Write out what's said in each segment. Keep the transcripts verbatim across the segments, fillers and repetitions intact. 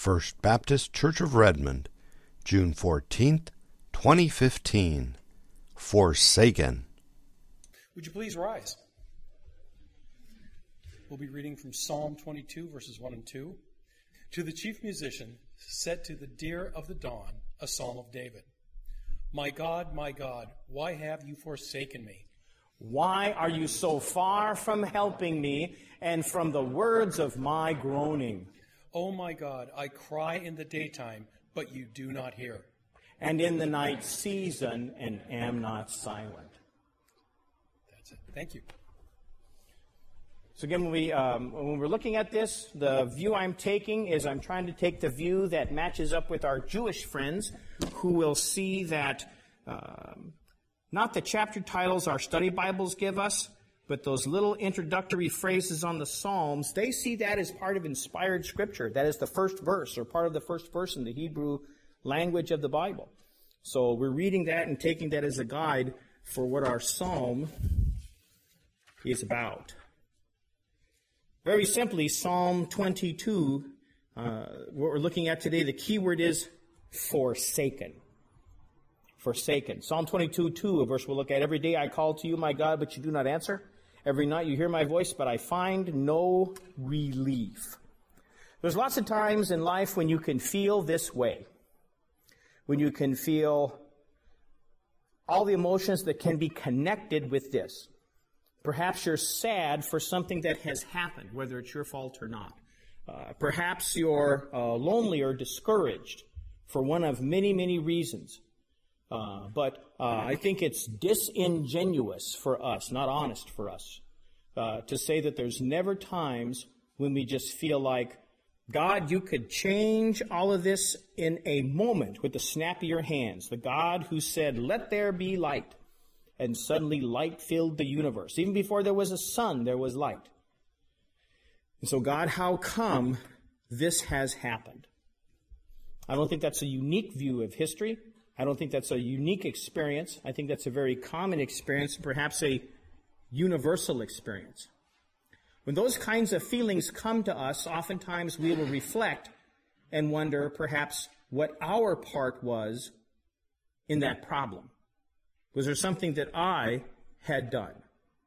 First Baptist Church of Redmond, June fourteenth, twenty fifteen. Forsaken. Would you please rise? We'll be reading from Psalm twenty-two, verses one and two. To the chief musician, set to the deer of the dawn, a psalm of David. My God, my God, why have you forsaken me? Why are you so far from helping me and from the words of my groaning? O my God, I cry in the daytime, but you do not hear. And in the night season, and am not silent. That's it. Thank you. So again, when, we, um, when we're looking at this, the view I'm taking is I'm trying to take the view that matches up with our Jewish friends, who will see that um, not the chapter titles our study Bibles give us, but those little introductory phrases on the Psalms, they see that as part of inspired Scripture. That is the first verse, or part of the first verse in the Hebrew language of the Bible. So we're reading that and taking that as a guide for what our Psalm is about. Very simply, Psalm twenty-two, uh, what we're looking at today, the key word is forsaken. Forsaken. Psalm twenty-two, two, a verse we'll look at. Every day I call to you, my God, but you do not answer. Every night you hear my voice, but I find no relief. There's lots of times in life when you can feel this way. When you can feel all the emotions that can be connected with this. Perhaps you're sad for something that has happened, whether it's your fault or not. Uh, perhaps you're uh, lonely or discouraged for one of many, many reasons. Uh, but uh, I think it's disingenuous for us, not honest for us, uh, to say that there's never times when we just feel like, God, you could change all of this in a moment with the snap of your hands. The God who said, let there be light. And suddenly light filled the universe. Even before there was a sun, there was light. And so, God, how come this has happened? I don't think that's a unique view of history. I don't think that's a unique experience. I think that's a very common experience, perhaps a universal experience. When those kinds of feelings come to us, oftentimes we will reflect and wonder perhaps what our part was in that problem. Was there something that I had done?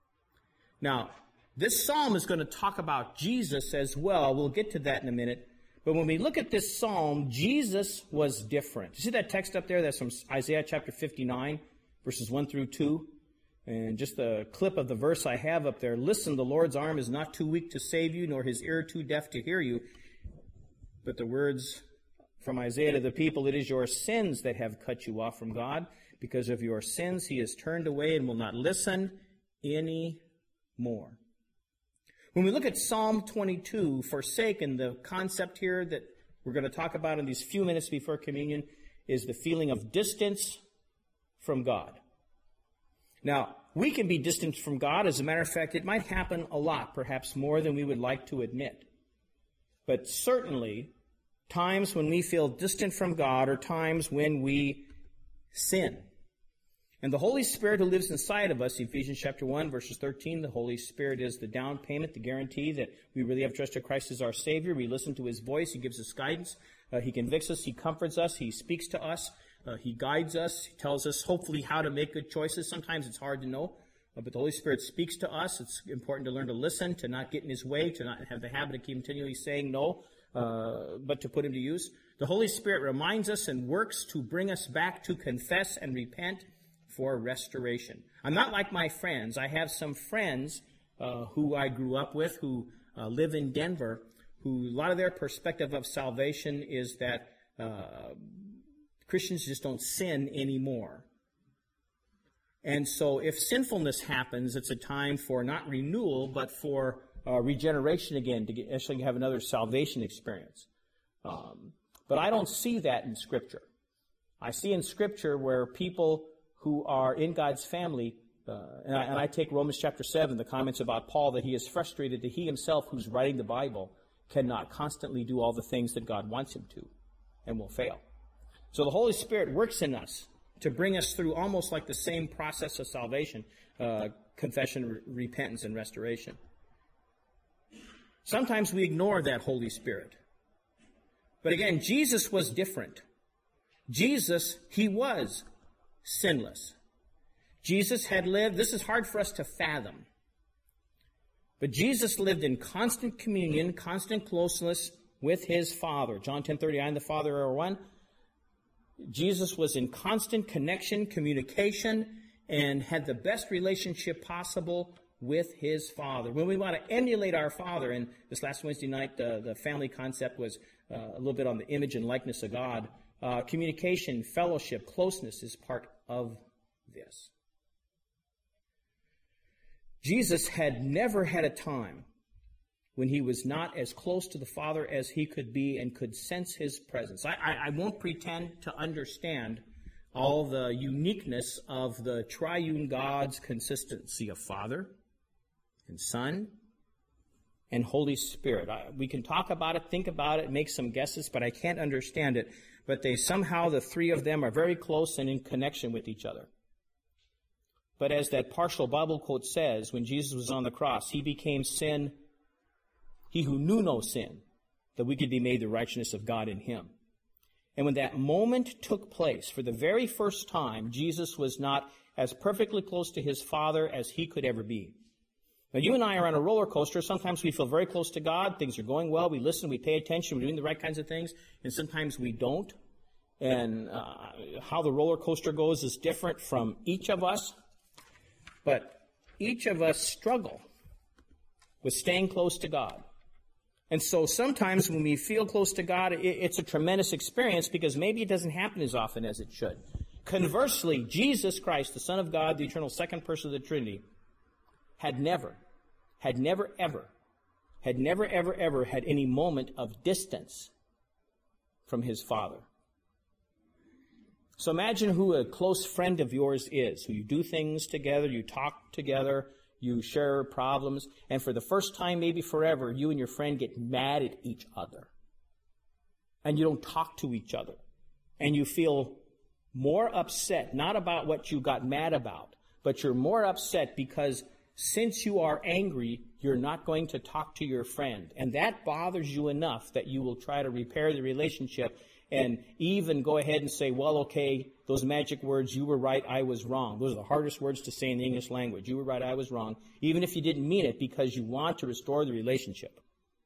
Now, this psalm is going to talk about Jesus as well. We'll get to that in a minute. But when we look at this psalm, Jesus was different. You see that text up there? That's from Isaiah chapter fifty-nine, verses one through two. And just a clip of the verse I have up there. Listen, the Lord's arm is not too weak to save you, nor his ear too deaf to hear you. But the words from Isaiah to the people, it is your sins that have cut you off from God. Because of your sins, he has turned away and will not listen any more. When we look at Psalm twenty-two, forsaken, the concept here that we're going to talk about in these few minutes before communion is the feeling of distance from God. Now, we can be distant from God. As a matter of fact, it might happen a lot, perhaps more than we would like to admit. But certainly, times when we feel distant from God are times when we sin. And the Holy Spirit who lives inside of us, Ephesians chapter one, verses thirteen, the Holy Spirit is the down payment, the guarantee that we really have trusted Christ as our Savior. We listen to his voice. He gives us guidance. Uh, he convicts us. He comforts us. He speaks to us. Uh, he guides us. He tells us, hopefully, how to make good choices. Sometimes it's hard to know. Uh, but the Holy Spirit speaks to us. It's important to learn to listen, to not get in his way, to not have the habit of continually saying no, uh, but to put him to use. The Holy Spirit reminds us and works to bring us back to confess and repent for restoration. I'm not like my friends. I have some friends uh, who I grew up with who uh, live in Denver, who a lot of their perspective of salvation is that uh, Christians just don't sin anymore. And so if sinfulness happens, it's a time for not renewal, but for uh, regeneration again, to get, actually have another salvation experience. Um, but I don't see that in Scripture. I see in Scripture where people who are in God's family, uh, and, I, and I take Romans chapter seven, the comments about Paul, that he is frustrated that he himself, who's writing the Bible, cannot constantly do all the things that God wants him to, and will fail. So the Holy Spirit works in us to bring us through almost like the same process of salvation, uh, confession, re- repentance, and restoration. Sometimes we ignore that Holy Spirit. But again, Jesus was different. Jesus, he was sinless. Jesus had lived, this is hard for us to fathom, but Jesus lived in constant communion, constant closeness with his Father. John ten thirty, I and the Father are one. Jesus was in constant connection, communication, and had the best relationship possible with his Father. When we want to emulate our Father, and this last Wednesday night, uh, the family concept was uh, a little bit on the image and likeness of God. Uh, communication, fellowship, closeness is part of this. Jesus had never had a time when he was not as close to the Father as he could be and could sense his presence. I, I, I won't pretend to understand all the uniqueness of the triune God's consistency of Father and Son and Holy Spirit. I, we can talk about it, think about it, make some guesses, but I can't understand it. But they somehow, the three of them, are very close and in connection with each other. But as that partial Bible quote says, when Jesus was on the cross, he became sin, he who knew no sin, that we could be made the righteousness of God in him. And when that moment took place, for the very first time, Jesus was not as perfectly close to his Father as he could ever be. Now, you and I are on a roller coaster. Sometimes we feel very close to God. Things are going well. We listen. We pay attention. We're doing the right kinds of things. And sometimes we don't. And uh, how the roller coaster goes is different from each of us. But each of us struggle with staying close to God. And so sometimes when we feel close to God, it, it's a tremendous experience because maybe it doesn't happen as often as it should. Conversely, Jesus Christ, the Son of God, the eternal second person of the Trinity, had never, had never ever, had never ever ever had any moment of distance from his Father. So imagine who a close friend of yours is, who you do things together, you talk together, you share problems, and for the first time, maybe forever, you and your friend get mad at each other. And you don't talk to each other. And you feel more upset, not about what you got mad about, but you're more upset because since you are angry, you're not going to talk to your friend. And that bothers you enough that you will try to repair the relationship and even go ahead and say, well, okay, those magic words, you were right, I was wrong. Those are the hardest words to say in the English language. You were right, I was wrong. Even if you didn't mean it, because you want to restore the relationship.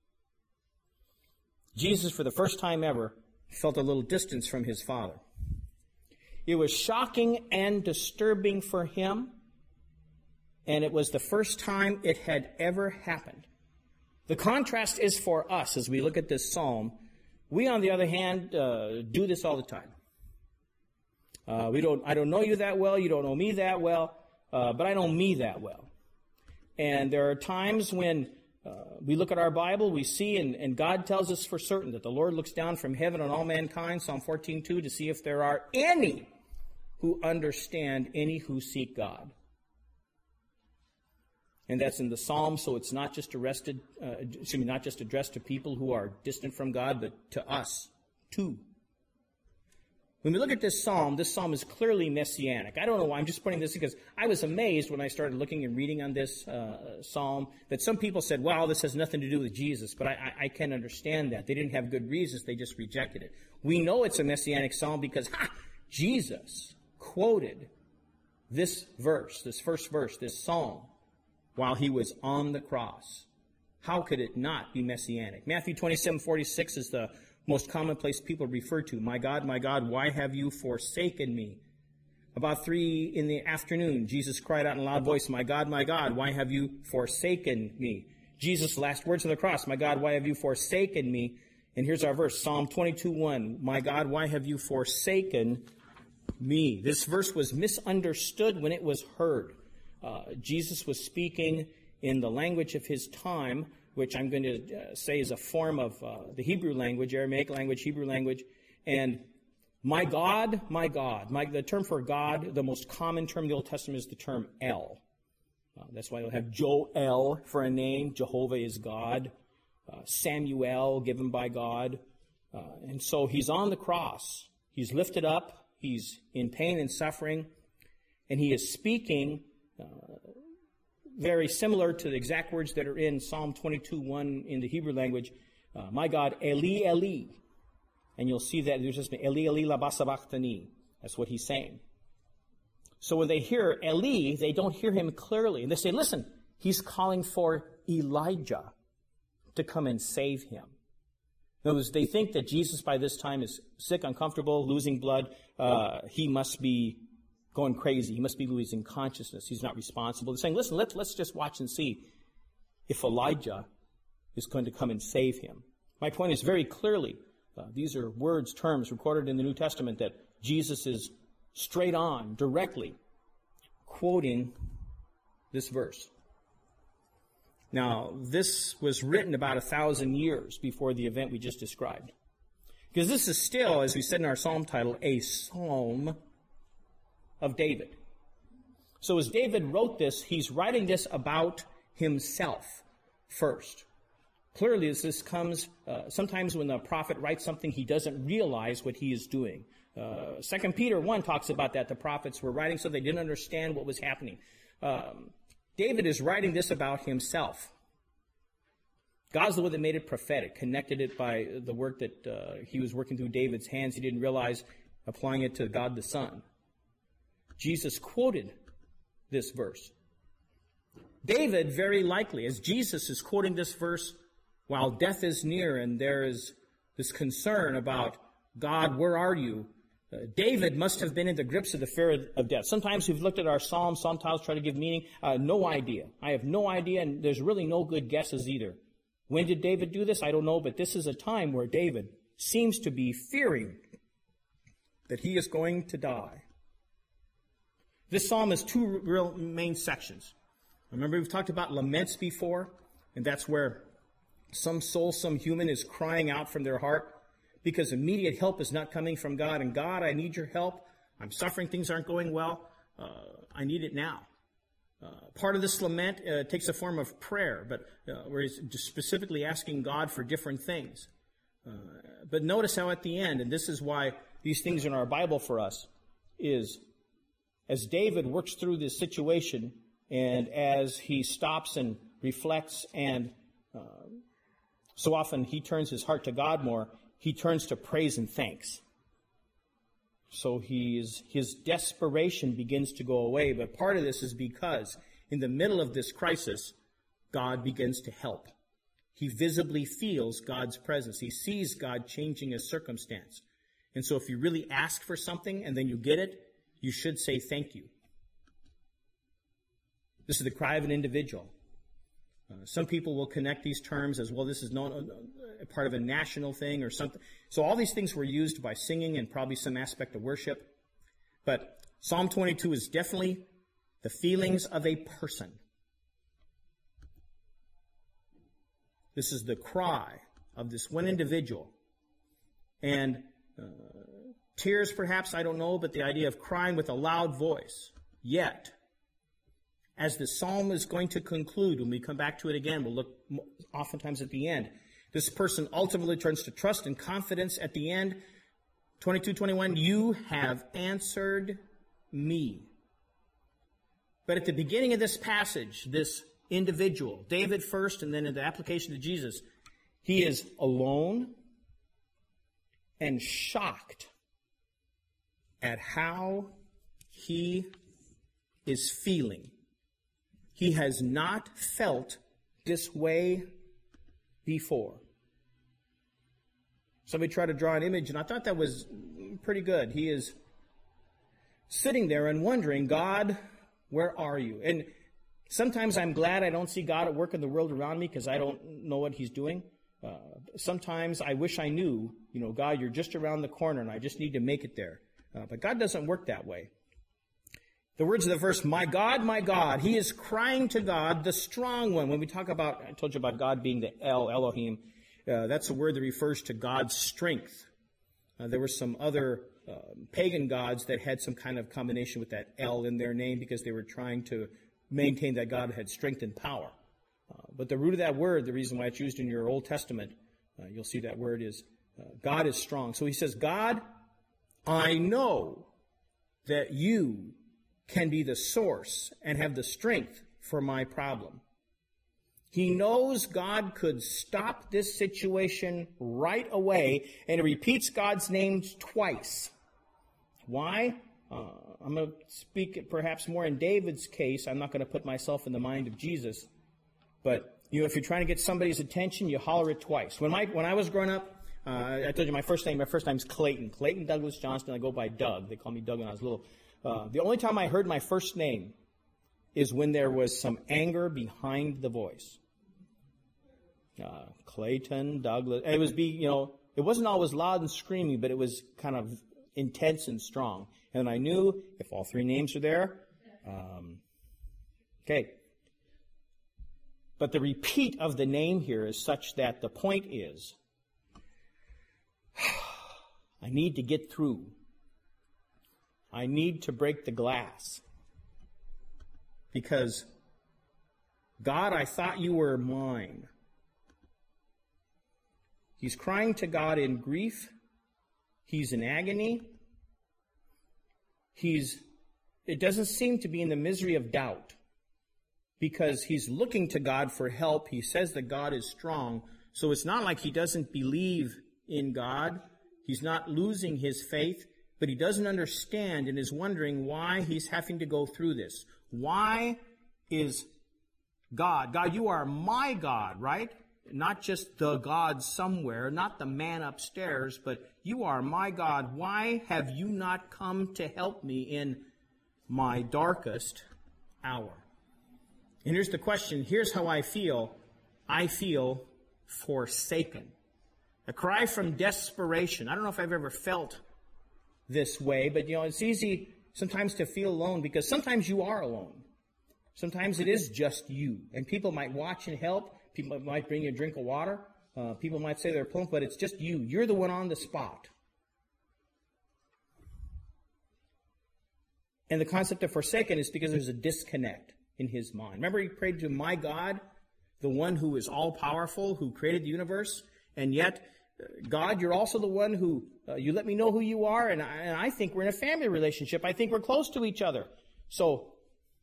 Jesus, for the first time ever, felt a little distance from his Father. It was shocking and disturbing for him, and it was the first time it had ever happened. The contrast is for us as we look at this psalm. We, on the other hand, uh, do this all the time. Uh, we don't. I don't know you that well. You don't know me that well. Uh, but I know me that well. And there are times when uh, we look at our Bible, we see, and, and God tells us for certain that the Lord looks down from heaven on all mankind, Psalm fourteen two, to see if there are any who understand, any who seek God. And that's in the Psalm, so it's not just arrested, uh, excuse me, not just addressed to people who are distant from God, but to us, too. When we look at this Psalm, this Psalm is clearly messianic. I don't know why, I'm just putting this because I was amazed when I started looking and reading on this uh, Psalm that some people said, wow, this has nothing to do with Jesus, but I, I, I can understand that. They didn't have good reasons, they just rejected it. We know it's a messianic Psalm because, ha, Jesus quoted this verse, this first verse, this Psalm, while he was on the cross. How could it not be messianic? Matthew twenty-seven forty-six is the most commonplace people refer to. My God, my God, why have you forsaken me? About three in the afternoon, Jesus cried out in a loud voice, my God, my God, why have you forsaken me? Jesus' last words on the cross, my God, why have you forsaken me? And here's our verse, Psalm twenty-two one, my God, why have you forsaken me? This verse was misunderstood when it was heard. Uh, Jesus was speaking in the language of his time, which I'm going to uh, say is a form of uh, the Hebrew language, Aramaic language, Hebrew language. And my God, my God, my, the term for God, the most common term in the Old Testament is the term El. Uh, that's why you'll have Joel for a name. Jehovah is God. Uh, Samuel, given by God. Uh, and so he's on the cross. He's lifted up. He's in pain and suffering. And he is speaking Uh, very similar to the exact words that are in Psalm twenty-two one in the Hebrew language. Uh, my God, Eli, Eli, And you'll see that there's just Eli, Eli, lama sabachthani. That's what he's saying. So when they hear Eli, they don't hear him clearly. And they say, listen, he's calling for Elijah to come and save him. In other words, they think that Jesus by this time is sick, uncomfortable, losing blood. Uh, he must be going crazy. He must be losing consciousness. He's not responsible. They're saying, listen, let's, let's just watch and see if Elijah is going to come and save him. My point is very clearly, uh, these are words, terms recorded in the New Testament that Jesus is straight on, directly quoting this verse. Now, this was written about a thousand years before the event we just described. Because this is still, as we said in our psalm title, a psalm of David. So as David wrote this, he's writing this about himself first. Clearly, as this comes, uh, sometimes when the prophet writes something, he doesn't realize what he is doing. Uh, Second Peter one talks about that. The prophets were writing so they didn't understand what was happening. Um, David is writing this about himself. God's the one that made it prophetic, connected it by the work that uh, he was working through David's hands. He didn't realize applying it to God the Son. Jesus quoted this verse. David, very likely, as Jesus is quoting this verse, while death is near and there is this concern about, God, where are you? Uh, David must have been in the grips of the fear of death. Sometimes we've looked at our psalms, psalm titles try to give meaning. Uh, no idea. I have no idea, and there's really no good guesses either. When did David do this? I don't know, but this is a time where David seems to be fearing that he is going to die. This psalm has two real main sections. Remember, we've talked about laments before, and that's where some soul, some human is crying out from their heart because immediate help is not coming from God. And God, I need your help. I'm suffering. Things aren't going well. Uh, I need it now. Uh, part of this lament uh, takes a form of prayer, but uh, where he's just specifically asking God for different things. Uh, but notice how at the end, and this is why these things are in our Bible for us, is as David works through this situation and as he stops and reflects and uh, so often he turns his heart to God more, he turns to praise and thanks. So he's, his desperation begins to go away. But part of this is because in the middle of this crisis, God begins to help. He visibly feels God's presence. He sees God changing his circumstance. And so if you really ask for something and then you get it, you should say thank you. This is the cry of an individual. Uh, some people will connect these terms as, well, this is not a part of a national thing or something. So all these things were used by singing and probably some aspect of worship. But Psalm twenty-two is definitely the feelings of a person. This is the cry of this one individual. And uh, tears, perhaps, I don't know, but the idea of crying with a loud voice. Yet, as the psalm is going to conclude, when we come back to it again, we'll look oftentimes at the end. This person ultimately turns to trust and confidence at the end. twenty-two twenty-one, you have answered me. But at the beginning of this passage, this individual, David first, and then in the application to Jesus, he is alone and shocked at how he is feeling. He has not felt this way before. Somebody tried to draw an image, and I thought that was pretty good. He is sitting there and wondering, God, where are you? And sometimes I'm glad I don't see God at work in the world around me because I don't know what he's doing. Uh, sometimes I wish I knew, you know, God, you're just around the corner and I just need to make it there. Uh, but God doesn't work that way. The words of the verse, my God, my God, he is crying to God, the strong one. When we talk about, I told you about God being the El, Elohim, uh, that's a word that refers to God's strength. Uh, there were some other uh, pagan gods that had some kind of combination with that El in their name because they were trying to maintain that God had strength and power. Uh, but the root of that word, the reason why it's used in your Old Testament, uh, you'll see that word is uh, God is strong. So he says, God, I know that you can be the source and have the strength for my problem. He knows God could stop this situation right away, and he repeats God's name twice. Why? Uh, I'm going to speak perhaps more in David's case. I'm not going to put myself in the mind of Jesus. But, you know, if you're trying to get somebody's attention, you holler it twice. When, my, when I was growing up, uh, I told you my first name, my first name's Clayton. Clayton Douglas Johnston. I go by Doug. They call me Doug when I was little. Uh, the only time I heard my first name is when there was some anger behind the voice. Uh, Clayton, Douglas. It was be, you know, it wasn't always loud and screamy, but it was kind of intense and strong. And I knew if all three names are there, um, okay. But the repeat of the name here is such that the point is, I need to get through. I need to break the glass. Because, God, I thought you were mine. He's crying to God in grief. He's in agony. He's, it doesn't seem to be in the misery of doubt. Because he's looking to God for help. He says that God is strong. So it's not like he doesn't believe in God. He's not losing his faith. But he doesn't understand and is wondering why he's having to go through this. Why is God? God, you are my God, right? Not just the God somewhere, not the man upstairs, but you are my God. Why have you not come to help me in my darkest hour? And here's the question. Here's how I feel. I feel forsaken. A cry from desperation. I don't know if I've ever felt this way, but you know, it's easy sometimes to feel alone because sometimes you are alone. Sometimes it is just you. And people might watch and help. People might bring you a drink of water. Uh, people might say they're plump, but it's just you. You're the one on the spot. And the concept of forsaken is because there's a disconnect in his mind. Remember he prayed to my God, the one who is all-powerful, who created the universe, and yet, God, you're also the one who, uh, you let me know who you are, and I, and I think we're in a family relationship. I think we're close to each other. So,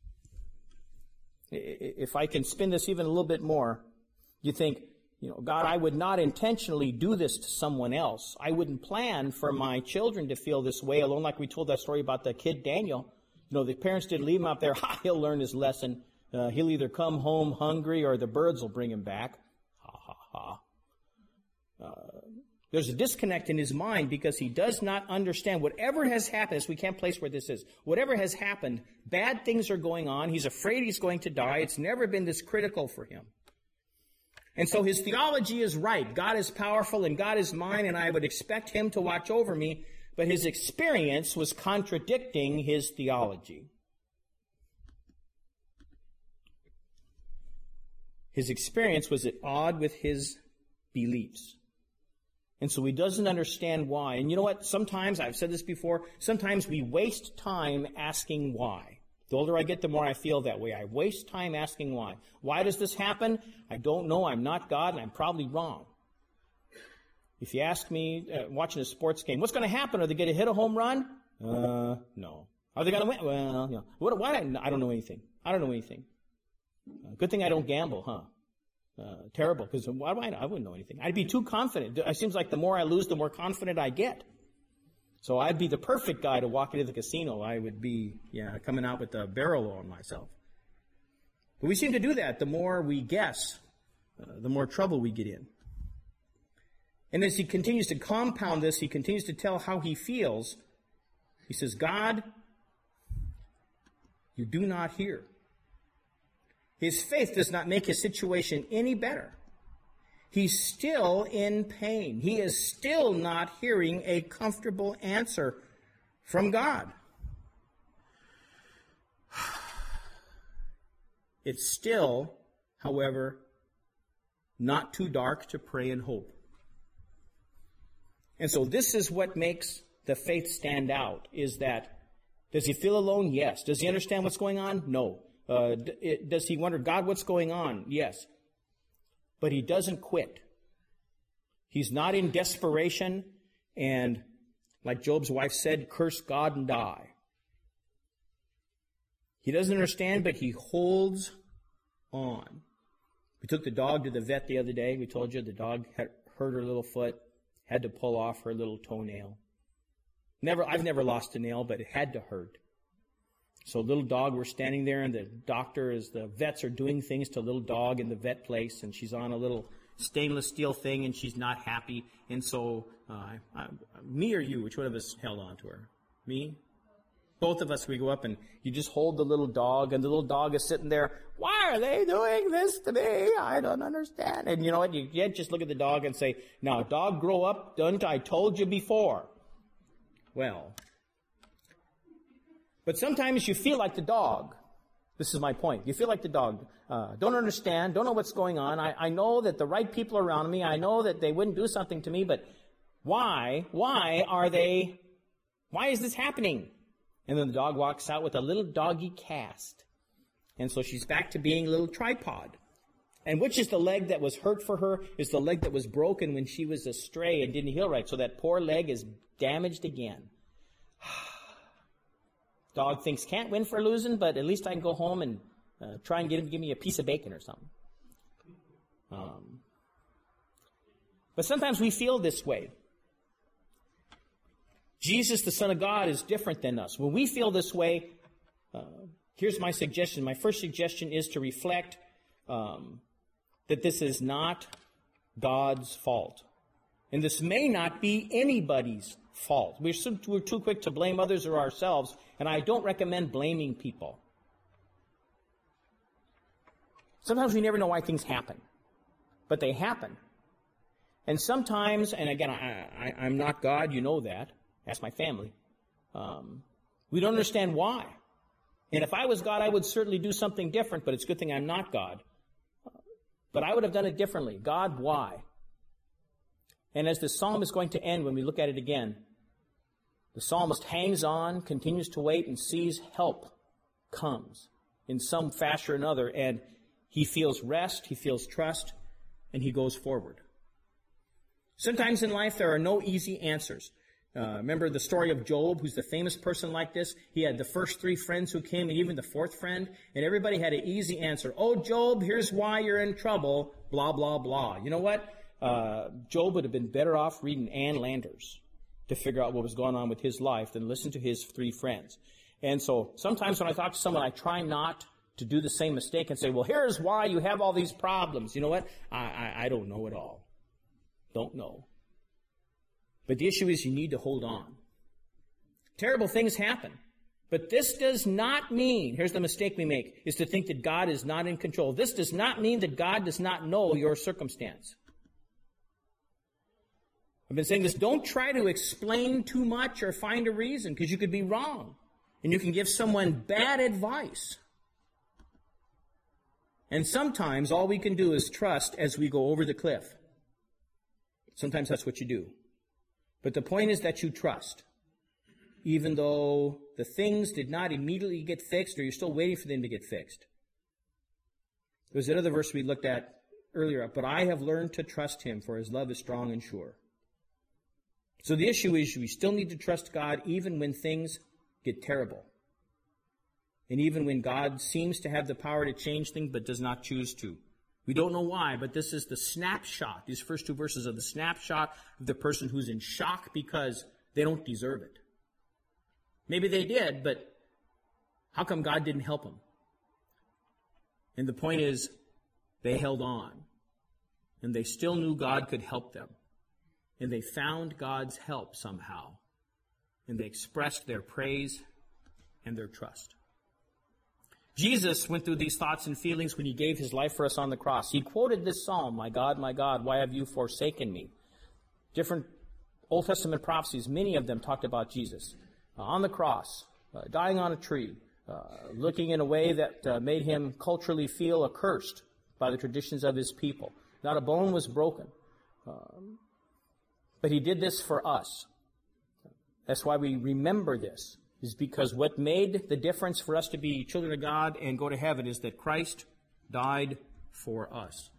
if I can spin this even a little bit more, you think, you know, God, I would not intentionally do this to someone else. I wouldn't plan for my children to feel this way alone, like we told that story about the kid Daniel. You know, the parents didn't leave him out there. Ha, he'll learn his lesson. Uh, he'll either come home hungry or the birds will bring him back. Ha, ha, ha. Uh, there's a disconnect in his mind because he does not understand whatever has happened. We can't place where this is. Whatever has happened, bad things are going on. He's afraid he's going to die. It's never been this critical for him. And so his theology is right. God is powerful and God is mine and I would expect him to watch over me. But his experience was contradicting his theology. His experience was at odds with his beliefs. And so he doesn't understand why. And you know what? Sometimes, I've said this before, sometimes we waste time asking why. The older I get, the more I feel that way. I waste time asking why. Why does this happen? I don't know. I'm not God, and I'm probably wrong. If you ask me, uh, watching a sports game, what's going to happen? Are they going to hit a home run? Uh, no. Are they going to win? Well, no. What, why? I don't know anything. I don't know anything. Uh, good thing I don't gamble, huh? Uh, terrible, because why do I, I wouldn't know anything. I'd be too confident. It seems like the more I lose, the more confident I get. So I'd be the perfect guy to walk into the casino. I would be, yeah, coming out with a barrel on myself. But we seem to do that. The more we guess, uh, the more trouble we get in. And as he continues to compound this, he continues to tell how he feels. He says, God, you do not hear. His faith does not make his situation any better. He's still in pain. He is still not hearing a comfortable answer from God. It's still, however, not too dark to pray and hope. And so this is what makes the faith stand out, is that, does he feel alone? Yes. Does he understand what's going on? No. Uh, it, does he wonder, God, what's going on? Yes. But he doesn't quit. He's not in desperation and, like Job's wife said, curse God and die. He doesn't understand, but he holds on. We took the dog to the vet the other day. We told you the dog had hurt her little foot, had to pull off her little toenail. Never, I've never lost a nail, but it had to hurt. So little dog, we're standing there, and the doctor, is the vets are doing things to little dog in the vet place, and she's on a little stainless steel thing, and she's not happy. And so, uh, I, me or you, which one of us held on to her? Me? Both of us, we go up, and you just hold the little dog, and the little dog is sitting there. Why are they doing this to me? I don't understand. And you know what? You can't just look at the dog and say, now, dog, grow up. Don't I told you before? Well, but sometimes you feel like the dog. This is my point. You feel like the dog. Uh, don't understand. Don't know what's going on. I, I know that the right people are around me. I know that they wouldn't do something to me, but why? Why are they? Why is this happening? And then the dog walks out with a little doggy cast. And so she's back to being a little tripod. And which is the leg that was hurt for her is the leg that was broken when she was astray and didn't heal right. So that poor leg is damaged again. Dog thinks can't win for losing, but at least I can go home and uh, try and get him to give me a piece of bacon or something. Um, but sometimes we feel this way. Jesus, the Son of God, is different than us. When we feel this way, uh, here's my suggestion. My first suggestion is to reflect um, that this is not God's fault. And this may not be anybody's fault. We're, so, we're too quick to blame others or ourselves, and I don't recommend blaming people. Sometimes we never know why things happen, but they happen. And sometimes, and again, I, I, I'm not God, you know that. That's my family. Um, we don't understand why. And if I was God, I would certainly do something different, but it's a good thing I'm not God. But I would have done it differently. God, why? And as the psalm is going to end, when we look at it again, the psalmist hangs on, continues to wait, and sees help comes in some fashion or another, and he feels rest, he feels trust, and he goes forward. Sometimes in life there are no easy answers. Uh, remember the story of Job, who's the famous person like this? He had the first three friends who came, and even the fourth friend, and everybody had an easy answer. Oh, Job, here's why you're in trouble, blah, blah, blah. You know what? Uh, Job would have been better off reading Ann Landers to figure out what was going on with his life than listen to his three friends. And so sometimes when I talk to someone, I try not to do the same mistake and say, well, here's why you have all these problems. You know what? I, I, I don't know it all. Don't know. But the issue is you need to hold on. Terrible things happen. But this does not mean, here's the mistake we make, is to think that God is not in control. This does not mean that God does not know your circumstance. I've been saying this, don't try to explain too much or find a reason, because you could be wrong. And you can give someone bad advice. And sometimes all we can do is trust as we go over the cliff. Sometimes that's what you do. But the point is that you trust. Even though the things did not immediately get fixed, or you're still waiting for them to get fixed. There's another verse we looked at earlier. But I have learned to trust him, for his love is strong and sure. So the issue is we still need to trust God even when things get terrible. And even when God seems to have the power to change things but does not choose to. We don't know why, but this is the snapshot. These first two verses are the snapshot of the person who's in shock because they don't deserve it. Maybe they did, but how come God didn't help them? And the point is, they held on. And they still knew God could help them. And they found God's help somehow. And they expressed their praise and their trust. Jesus went through these thoughts and feelings when he gave his life for us on the cross. He quoted this psalm, my God, my God, why have you forsaken me? Different Old Testament prophecies, many of them talked about Jesus. Uh, on the cross, uh, dying on a tree, uh, looking in a way that uh, made him culturally feel accursed by the traditions of his people. Not a bone was broken. Um, but he did this for us. That's why we remember this. Is because what made the difference for us to be children of God and go to heaven is that Christ died for us.